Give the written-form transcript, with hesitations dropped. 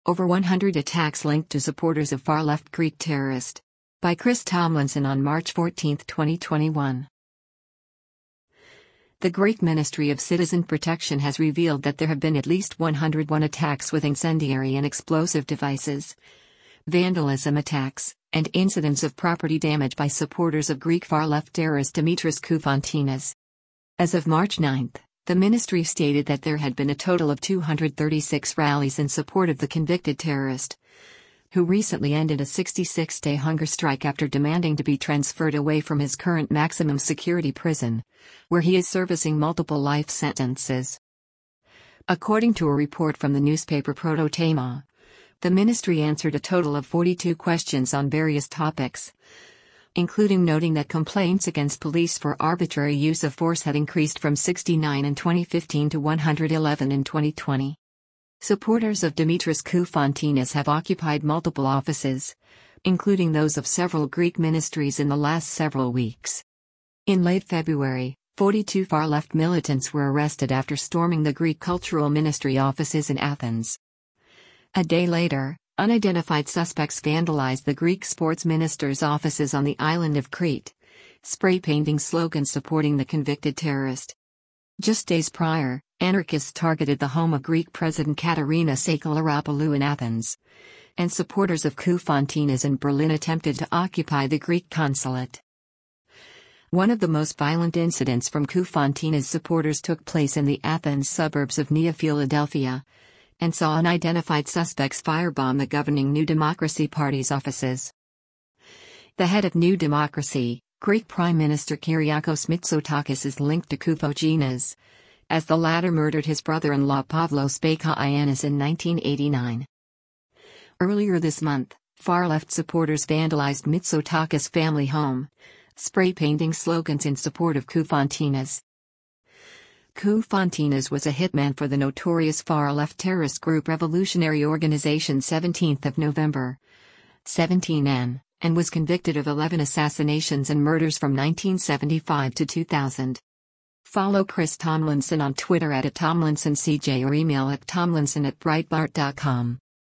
Over 100 attacks linked to supporters of far-left Greek terrorist. By Chris Tomlinson on March 14, 2021. The Greek Ministry of Citizen Protection has revealed that there have been at least 101 attacks with incendiary and explosive devices, vandalism attacks, and incidents of property damage by supporters of Greek far-left terrorist Dimitris Koufantinas. As of March 9, the ministry stated that there had been a total of 236 rallies in support of the convicted terrorist, who recently ended a 66-day hunger strike after demanding to be transferred away from his current maximum security prison, where he is servicing multiple life sentences. According to a report from the newspaper Prototema, the ministry answered a total of 42 questions on various topics, including noting that complaints against police for arbitrary use of force had increased from 69 in 2015 to 111 in 2020. Supporters of Dimitris Koufantinas have occupied multiple offices, including those of several Greek ministries in the last several weeks. In late February, 42 far-left militants were arrested after storming the Greek Cultural Ministry offices in Athens. A day later, unidentified suspects vandalized the Greek sports minister's offices on the island of Crete, spray-painting slogans supporting the convicted terrorist. Just days prior, anarchists targeted the home of Greek President Katerina Sakellaropoulou in Athens, and supporters of Koufantinas in Berlin attempted to occupy the Greek consulate. One of the most violent incidents from Koufantinas supporters took place in the Athens suburbs of Nea Philadelphia, and saw unidentified suspects firebomb the governing New Democracy Party's offices. The head of New Democracy, Greek Prime Minister Kyriakos Mitsotakis, is linked to Koufantinas, as the latter murdered his brother-in-law Pavlos Bakianis in 1989. Earlier this month, far-left supporters vandalized Mitsotakis' family home, spray-painting slogans in support of Koufantinas. Koufantinas was a hitman for the notorious far-left terrorist group Revolutionary Organization 17th of November, 17N, and was convicted of 11 assassinations and murders from 1975 to 2000. Follow Chris Tomlinson on Twitter @TomlinsonCJ or email at tomlinson@breitbart.com.